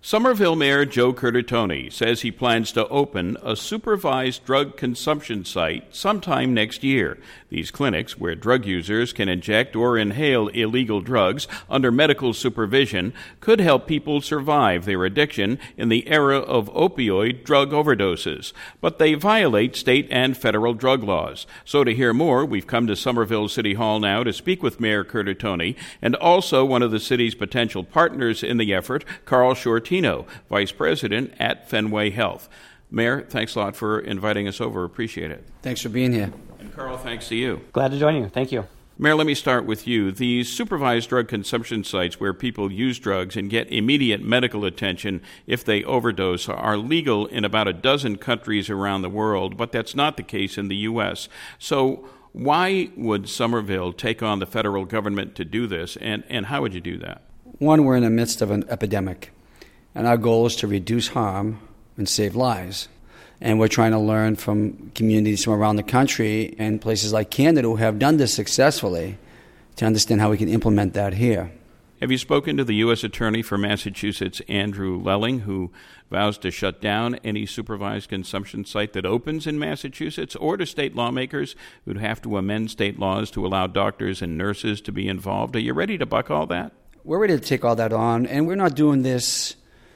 Somerville Mayor Joe Curtatone says he plans to open a supervised drug consumption site sometime next year. These clinics, where drug users can inject or inhale illegal drugs under medical supervision, could help people survive their addiction in the era of opioid drug overdoses. But they violate state and federal drug laws. So to hear more, we've come to Somerville City Hall now to speak with Mayor Curtatone and also one of the city's potential partners in the effort, Carl Shortino, Vice President at Fenway Health. Mayor, thanks a lot for inviting us over. Appreciate it. Thanks for being here. And Carl, thanks to you. Glad to join you. Thank you. Mayor, let me start with you. These supervised drug consumption sites where people use drugs and get immediate medical attention if they overdose are legal in about a dozen countries around the world, but that's not the case in the U.S. So why would Somerville take on the federal government to do this, and how would you do that? One, we're in the midst of an epidemic, and our goal is to reduce harm and save lives. And we're trying to learn from communities from around the country and places like Canada who have done this successfully to understand how we can implement that here. Have you spoken to the U.S. Attorney for Massachusetts, Andrew Lelling, who vows to shut down any supervised consumption site that opens in Massachusetts, or to state lawmakers who'd have to amend state laws to allow doctors and nurses to be involved? Are you ready to buck all that? We're ready to take all that on, and we're not doing this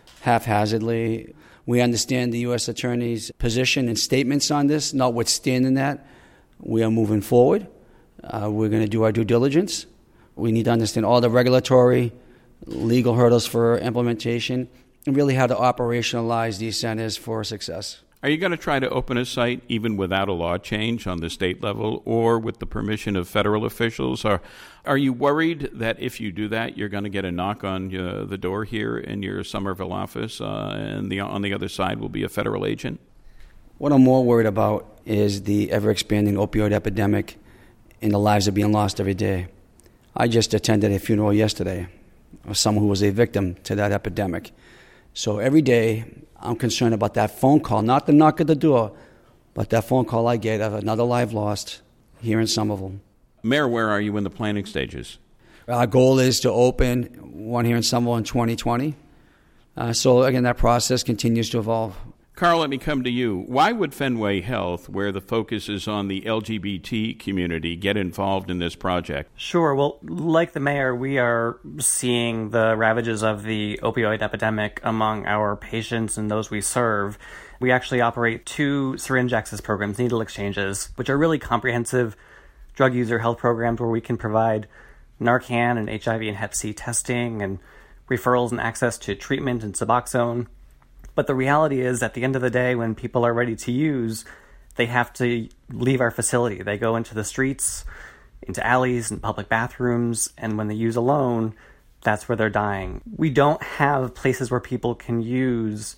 haphazardly. We understand the U.S. Attorney's position and statements on this. Notwithstanding that, we are moving forward. We're going to do our due diligence. We need to understand all the regulatory, legal hurdles for implementation, and really how to operationalize these centers for success. Are you going to try to open a site even without a law change on the state level or with the permission of federal officials? Are you worried that if you do that, you're going to get a knock on the door here in your Somerville office and on the other side will be a federal agent? What I'm more worried about is the ever-expanding opioid epidemic and the lives that are being lost every day. I just attended a funeral yesterday of someone who was a victim to that epidemic. So every day, I'm concerned about that phone call, not the knock at the door, but that phone call I get of another life lost here in Somerville. Mayor, where are you in the planning stages? Our goal is to open one here in Somerville in 2020. So again, that process continues to evolve. Carl, let me come to you. Why would Fenway Health, where the focus is on the LGBT community, get involved in this project? Sure. Well, like the mayor, we are seeing the ravages of the opioid epidemic among our patients and those we serve. We actually operate 2 syringe access programs, needle exchanges, which are really comprehensive drug user health programs where we can provide Narcan and HIV and Hep C testing and referrals and access to treatment and Suboxone. But the reality is, at the end of the day, when people are ready to use, they have to leave our facility. They go into the streets, into alleys and public bathrooms, and when they use alone, that's where they're dying. We don't have places where people can use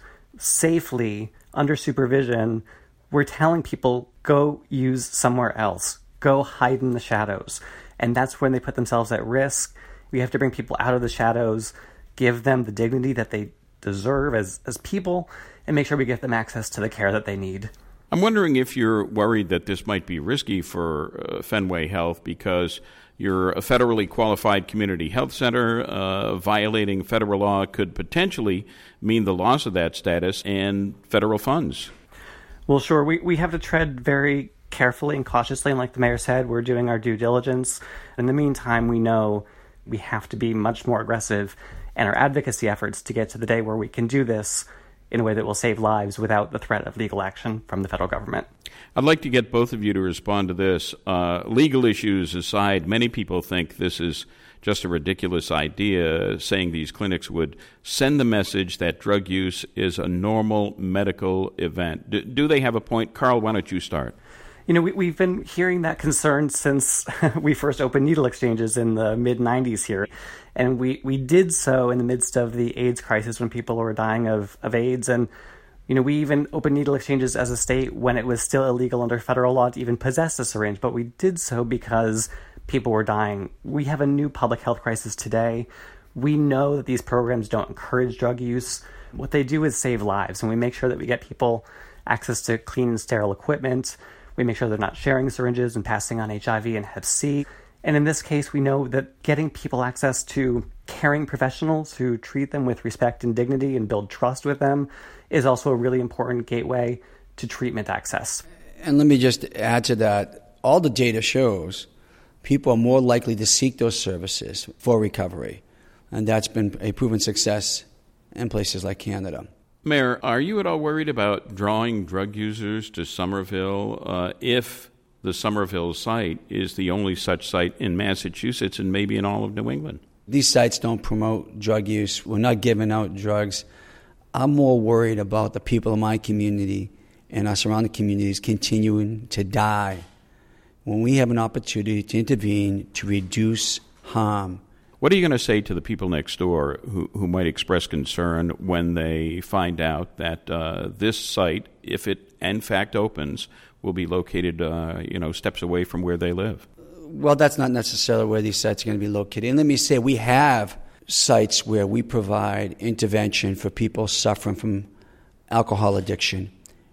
safely under supervision. We're telling people, go use somewhere else. Go hide in the shadows. And that's when they put themselves at risk. We have to bring people out of the shadows, give them the dignity that they deserve as people, and make sure we get them access to the care that they need. I'm wondering if you're worried that this might be risky for Fenway Health because you're a federally qualified community health center. Violating federal law could potentially mean the loss of that status and federal funds. Well, sure. We have to tread very carefully and cautiously, and like the mayor said, we're doing our due diligence. In the meantime, we know we have to be much more aggressive and our advocacy efforts to get to the day where we can do this in a way that will save lives without the threat of legal action from the federal government. I'd like to get both of you to respond to this. Legal issues aside, many people think this is just a ridiculous idea, saying these clinics would send the message that drug use is a normal medical event. Do they have a point? Carl, why don't you start? You know, we've been hearing that concern since we first opened needle exchanges in the mid-'90s here. And we did so in the midst of the AIDS crisis when people were dying of AIDS. And, you know, we even opened needle exchanges as a state when it was still illegal under federal law to even possess a syringe. But we did so because people were dying. We have a new public health crisis today. We know that these programs don't encourage drug use. What they do is save lives. And we make sure that we get people access to clean and sterile equipment. We make sure they're not sharing syringes and passing on HIV and Hep C. And in this case, we know that getting people access to caring professionals who treat them with respect and dignity and build trust with them is also a really important gateway to treatment access. And let me just add to that, all the data shows people are more likely to seek those services for recovery. And that's been a proven success in places like Canada. Mayor, are you at all worried about drawing drug users to Somerville if the Somerville site is the only such site in Massachusetts and maybe in all of New England? These sites don't promote drug use. We're not giving out drugs. I'm more worried about the people in my community and our surrounding communities continuing to die when we have an opportunity to intervene to reduce harm. What are you going to say to the people next door who might express concern when they find out that this site, if it in fact opens, will be located steps away from where they live? Well, that's not necessarily where these sites are going to be located. And let me say, we have sites where we provide intervention for people suffering from alcohol addiction.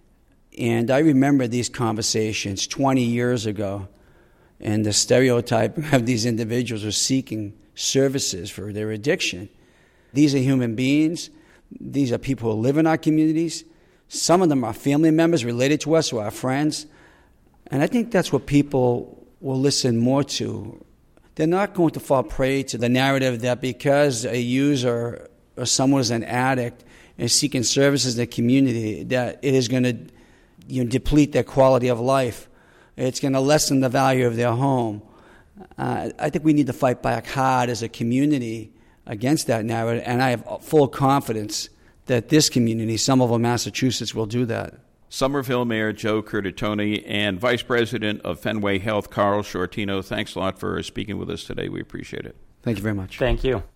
And I remember these conversations 20 years ago, and the stereotype of these individuals were seeking services for their addiction. These are human beings. These are people who live in our communities. Some of them are family members related to us or our friends. And I think that's what people will listen more to. They're not going to fall prey to the narrative that because a user or someone is an addict and seeking services in the community, that it is going to deplete their quality of life. It's going to lessen the value of their home. I think we need to fight back hard as a community against that narrative, and I have full confidence that this community, Somerville, Massachusetts, will do that. Somerville Mayor Joe Curtatone and Vice President of Fenway Health, Carl Shortino, thanks a lot for speaking with us today. We appreciate it. Thank you very much. Thank you.